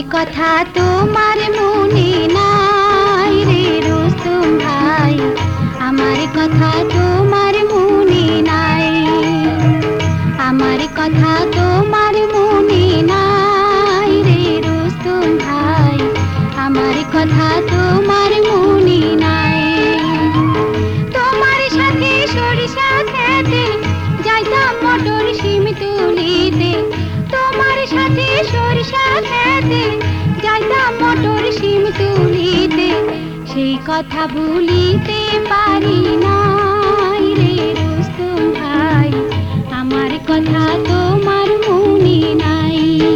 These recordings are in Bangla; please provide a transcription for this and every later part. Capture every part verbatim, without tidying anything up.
কথা তোমার মনে নাই রে রুস্তম ভাই, আমার কথা তোমার মনে নাই, আমার কথা তোমার মনে নাই রে রুস্তম ভাই, আমার কথা তোমার মনে নাই। তোমার সাথে সরিষা খেতে যাইতাম মটর শিম তুলিতে, তোমার সাথে সরিষা খেতে যাইতাম মটর শিম তুলিতে, সেই কথা ভুলিতে পারি নাই রে রুস্তম ভাই, আমার কথা তোমার মনে নাই।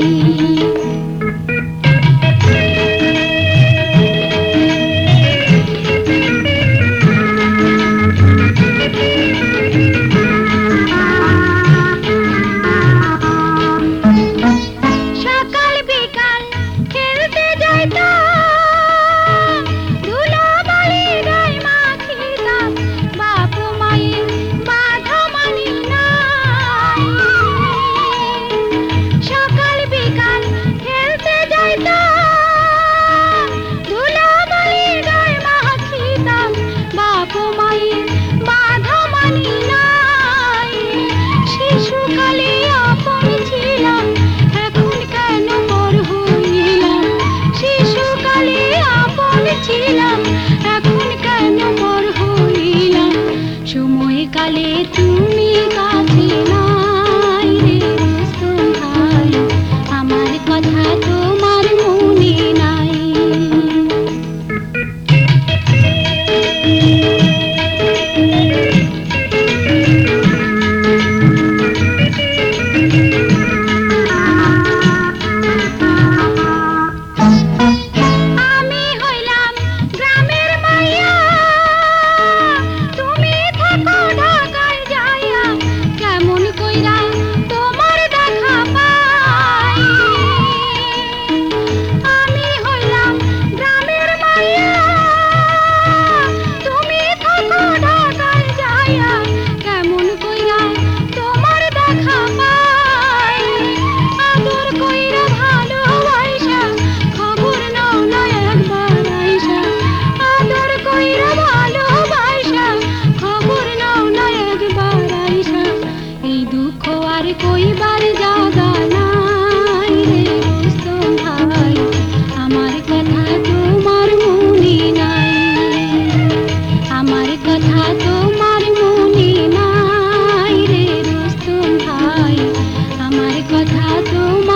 কালে তুমি কাছে নাই রে রুস্তম ভাই, আমার কথা তোমার মনে নাই। কইবার জায়গা নাই রে রুস্তম ভাই, আমার কথা তোমার মনে নাই, আমার কথা তোমার মনে নাই রে রুস্তম ভাই, আমার কথা তোমার